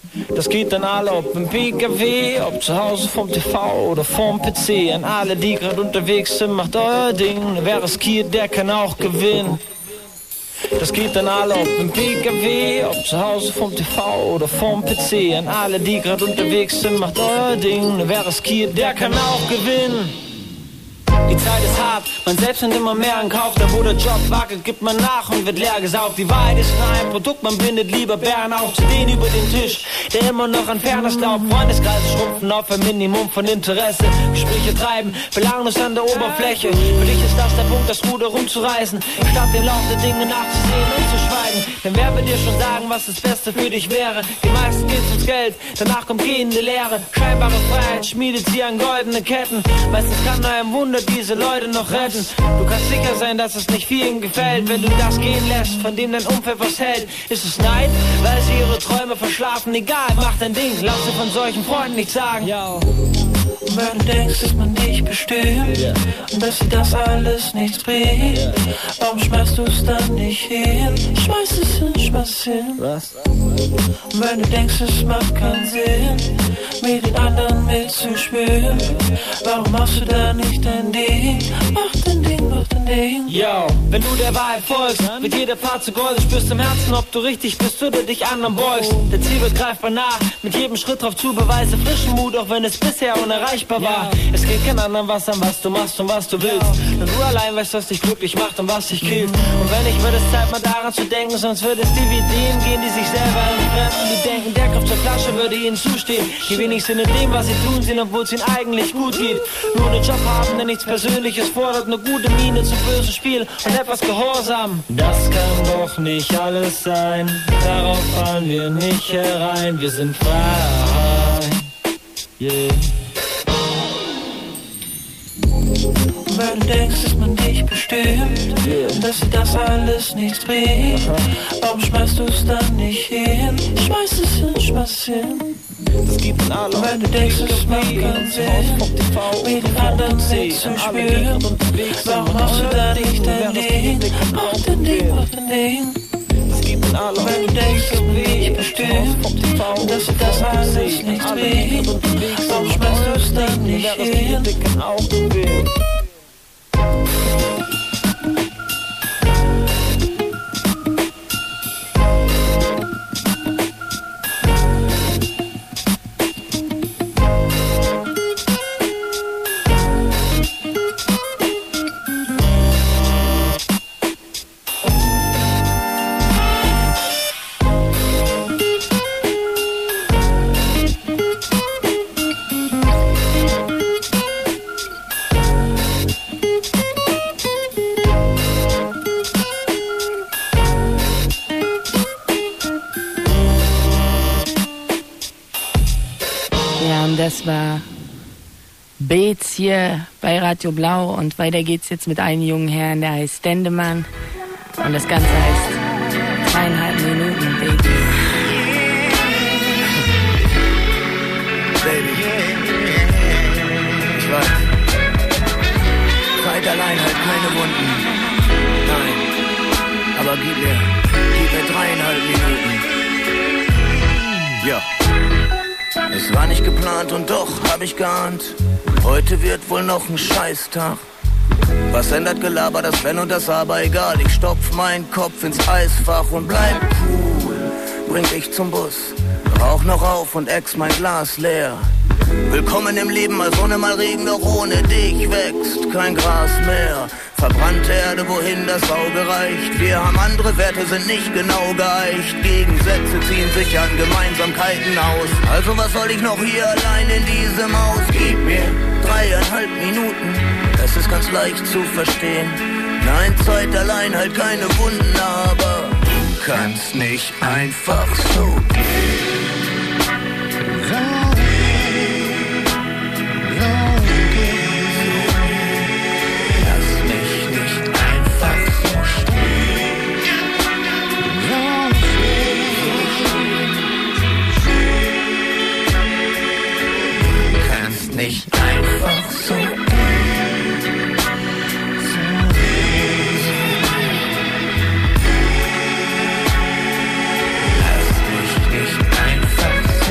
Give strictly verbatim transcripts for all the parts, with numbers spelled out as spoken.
Das geht an alle, ob im P K W, ob zu Hause vom T V oder vom P C. An alle, die gerade unterwegs sind, macht euer Ding. Wer riskiert, der kann auch gewinnen. Das geht an alle, ob im P K W, ob zu Hause vom T V oder vom P C. An alle, die gerade unterwegs sind, macht euer Ding. Wer riskiert, der kann auch gewinnen. Die Zeit ist hart, man selbst nimmt immer mehr in Kauf. Da wo der Job wackelt, gibt man nach und wird leer gesaugt. Die Wahrheit ist nur ein Produkt, man bindet lieber Bären auf. Zu denen über den Tisch, der immer noch an Fairness glaubt. Freundeskreise schrumpfen auf ein Minimum von Interesse. Gespräche treiben, belanglos an der Oberfläche. Für dich ist das der Punkt, das Ruder rumzureißen, statt den Lauf der Dinge nachzusehen und zu schweigen. Denn wer wird dir schon sagen, was das Beste für dich wäre? Die meisten geht's ums Geld, danach kommt gehende Leere. Scheinbare Freiheit schmiedet sie an goldene Ketten. Meistens kann nur ein Wunder diese Leute noch retten. Du kannst sicher sein, dass es nicht vielen gefällt. Wenn du das gehen lässt, von dem dein Umfeld was hält. Ist es Neid, weil sie ihre Träume verschlafen? Egal, mach dein Ding, lass dir von solchen Freunden nichts sagen. Yo. Und wenn du denkst, dass man dich bestimmt, yeah, und dass dir das alles nichts bringt, yeah, warum schmeißt du es dann nicht hin? Schmeiß es hin, schmeiß es hin. Was? Und wenn du denkst, es macht keinen Sinn, mit den anderen mitzuspielen, warum machst du da nicht dein Ding? Mach dein Ding, mach dein Ding. Yo, wenn du der Wahrheit folgst, wird jeder Part zu Gold. Du spürst im Herzen, ob du richtig bist oder dich anderen beugst. Der Ziel wird greifbar nah, mit jedem Schritt drauf zu, beweise frischen Mut, auch wenn es bisher unerreichbar war. Es geht kein anderen was an, was du machst und was du willst. Nur du allein weißt, was dich glücklich macht und was dich killt. Und wenn nicht, wird es Zeit mal daran zu denken, sonst wird es dir wie denen gehen, die sich selber entfremden. Die denken, der Kopf zur Flasche würde ihnen zustehen. Die wenigsten in dem, was sie tun, sind, obwohl es ihnen eigentlich gut geht. Nur einen Job haben, der nichts Persönliches fordert, eine gute Miene zum bösen Spiel und etwas Gehorsam. Das kann doch nicht alles sein, darauf fallen wir nicht herein. Wir sind frei, yeah. Wenn du denkst, dass man dich bestimmt, yeah, und dass dir das alles nichts bringt, warum schmeißt du es dann nicht hin? Schmeiß es hin, schmeiß es hin. Das gibt an alle. Wenn du denkst, es macht keinen Sinn, mit den anderen mitzuspielen, warum machst du da nicht dein Ding? Mach dein Ding, mach dein Ding. Wenn du denkst, dass man dich bestimmt, und dass dir das alles nichts bringt, warum schmeißt du es dann nicht hin? Das war Beats hier bei Radio Blau und weiter geht's jetzt mit einem jungen Herrn, der heißt Dendemann und das Ganze heißt zweieinhalb Minuten, Baby. Baby, ich weiß, Zeit allein halt keine Wunden, nein, aber gib mir, gib mir dreieinhalb Minuten, ja. Es war nicht geplant und doch hab ich geahnt, heute wird wohl noch ein Scheißtag. Was ändert Gelaber, das Wenn und das Aber, egal. Ich stopf meinen Kopf ins Eisfach und bleib cool. Bring dich zum Bus, rauch noch auf und ex mein Glas leer. Willkommen im Leben, mal Sonne, mal Regen, doch ohne dich wächst kein Gras mehr. Verbrannte Erde, wohin das Auge reicht. Wir haben andere Werte, sind nicht genau geeicht. Gegensätze ziehen sich an Gemeinsamkeiten aus. Also was soll ich noch hier allein in diesem Haus? Gib mir dreieinhalb Minuten, es ist ganz leicht zu verstehen. Nein, Zeit allein halt keine Wunden, aber du kannst nicht einfach so gehen. Nicht einfach so gehen. Lass mich nicht einfach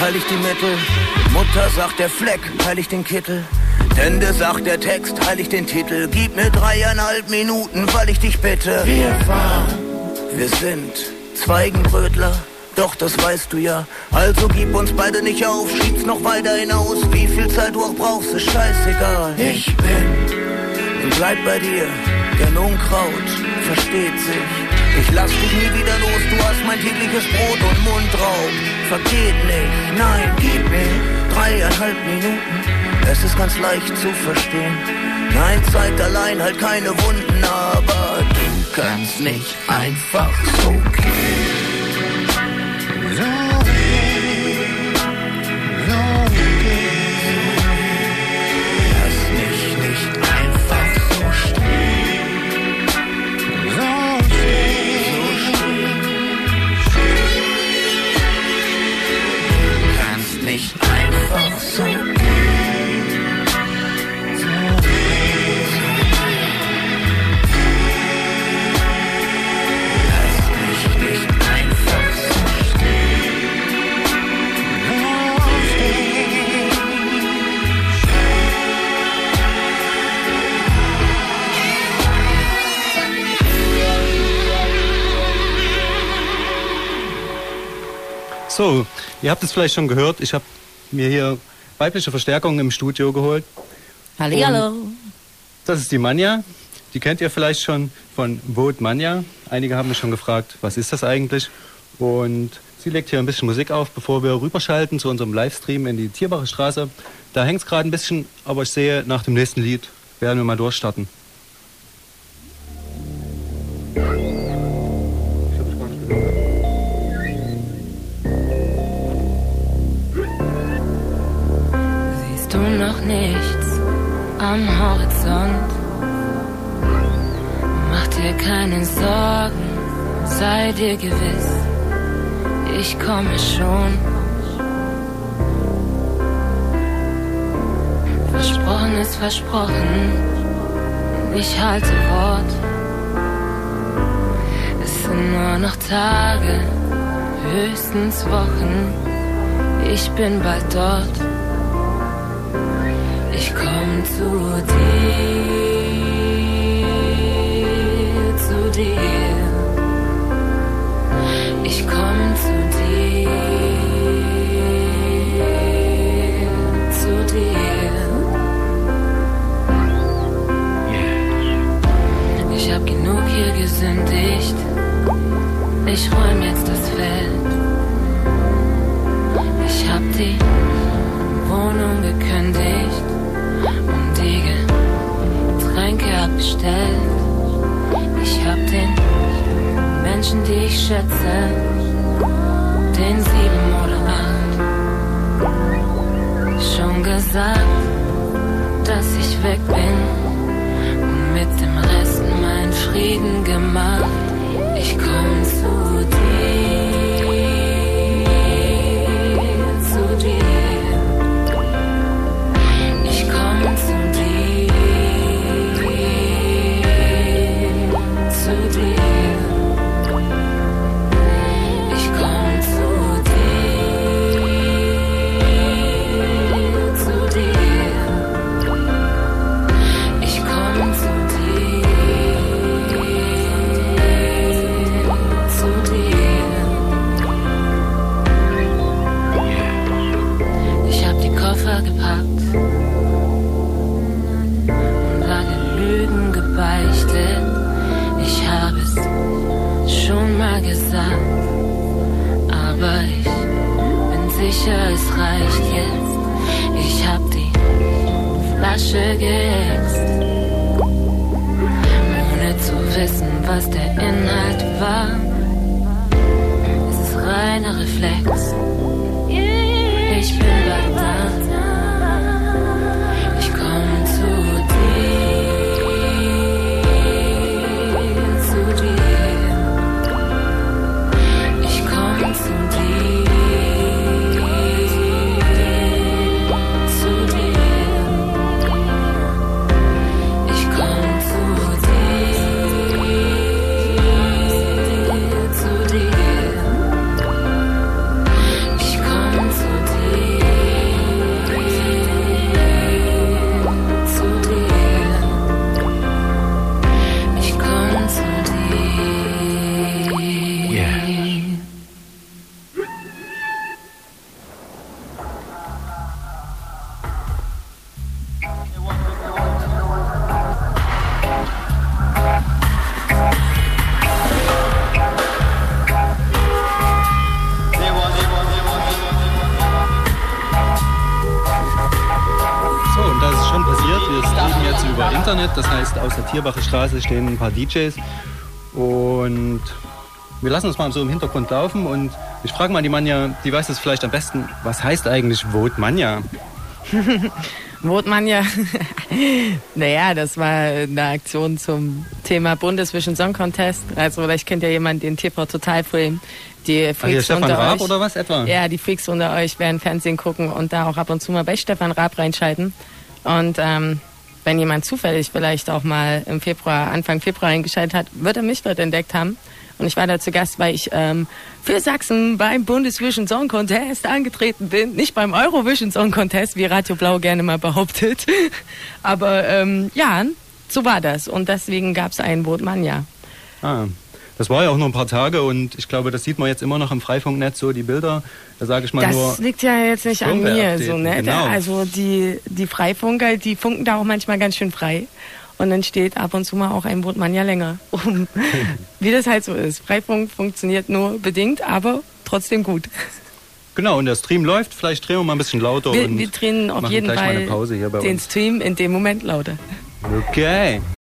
heilig die Mittel. Mutter sagt der Fleck, heilig den Kittel. Dende sagt der Text, heilig den Titel. Gib mir dreieinhalb Minuten, weil ich dich bitte. Wir waren, wir sind Zweigenbrötler, doch das weißt du ja. Also gib uns beide nicht auf, schieb's noch weiter hinaus. Wie viel Zeit du auch brauchst, ist scheißegal. Ich bin und bleib bei dir, denn Unkraut versteht sich. Ich lass dich nie wieder los, du hast mein tägliches Brot und Mundraub. Vergeht nicht, nein, gib mir dreieinhalb Minuten. Es ist ganz leicht zu verstehen. Nein, Zeit allein halt keine Wunden, aber du kannst nicht einfach so gehen. So gehen, so gehen. Lass mich nicht einfach so stehen. So stehen, so stehen. Du kannst nicht einfach so gehen. So, ihr habt es vielleicht schon gehört, ich habe mir hier weibliche Verstärkung im Studio geholt. Hallihallo. Das ist die Manja, die kennt ihr vielleicht schon von Vote Manja. Einige haben mich schon gefragt, was ist das eigentlich? Und sie legt hier ein bisschen Musik auf, bevor wir rüberschalten zu unserem Livestream in die Tierbacher Straße. Da hängt es gerade ein bisschen, aber ich sehe, nach dem nächsten Lied werden wir mal durchstarten. Siehst du noch nichts am Horizont? Mach dir keine Sorgen, sei dir gewiss, ich komme schon. Versprochen ist versprochen, ich halte Wort. Es sind nur noch Tage, höchstens Wochen, ich bin bald dort. Ich komm zu dir, zu dir. Ich komm zu dir, zu dir. Ich hab genug hier gesündigt, ich räum jetzt das Feld. Ich hab die Wohnung gekündigt und die Getränke abbestellt. Ich hab den Menschen, die ich schätze, den sieben oder acht, schon gesagt, dass ich weg bin und mit dem Rest meinen Frieden gemacht. Ich komm zu dir, zu dir. Ich komm zu dir, zu dir. Ich komm zu dir, zu dir. Ich komm zu dir, zu dir. Ich hab die Koffer gepackt und lange Lügen gebeichtet. Ich hab es schon mal gesagt, aber ich bin sicher, es reicht jetzt. Ich hab die Flasche geäxt, ohne zu wissen, was der Inhalt war. Es ist reiner Reflex. Ich bin bald da. Ich komm zu dir, zu dir. Ich komm zu dir, zu dir. jetzt über Internet, das heißt aus der Tierbacher Straße stehen ein paar D Js und wir lassen uns mal so im Hintergrund laufen und ich frage mal die Manja, die weiß das vielleicht am besten, was heißt eigentlich Vote Manja? Vote Manja, naja, das war eine Aktion zum Thema Bundesvision Song Contest. Also vielleicht kennt ja jemand den T V Total Film. Die Freaks Stefan unter Raab euch, oder was etwa? Ja, die Freaks unter euch werden Fernsehen gucken und da auch ab und zu mal bei Stefan Raab reinschalten. Und ähm, wenn jemand zufällig vielleicht auch mal im Februar, Anfang Februar eingeschaltet hat, wird er mich dort entdeckt haben. Und ich war da zu Gast, weil ich ähm, für Sachsen beim Bundesvision Song Contest angetreten bin. Nicht beim Eurovision Song Contest, wie Radio Blau gerne mal behauptet. Aber ähm, ja, so war das. Und deswegen gab es einen Vote Manja. Ah, das war ja auch nur ein paar Tage und ich glaube, das sieht man jetzt immer noch im Freifunknetz, so die Bilder. Da sage ich mal das nur... Das liegt ja jetzt nicht an mir. So, ne? Genau. Also die, die Freifunker, die funken da auch manchmal ganz schön frei. Und dann steht ab und zu mal auch ein Vote Manja länger. Um, wie das halt so ist. Freifunk funktioniert nur bedingt, aber trotzdem gut. Genau, und der Stream läuft. Vielleicht drehen wir mal ein bisschen lauter. Wir, und wir drehen auf jeden Fall Pause hier bei den uns. Stream in dem Moment lauter. Okay.